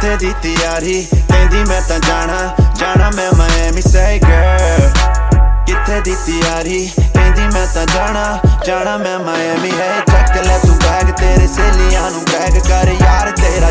किथे दी तैयारी कहंदी मैं तां जाना मैं Miami say girl किथे दी तैयारी कहंदी मैं तां जाना मैं Miami है चक ले तू बैग तेरे सहेलियां नू बैग कर यार तेरा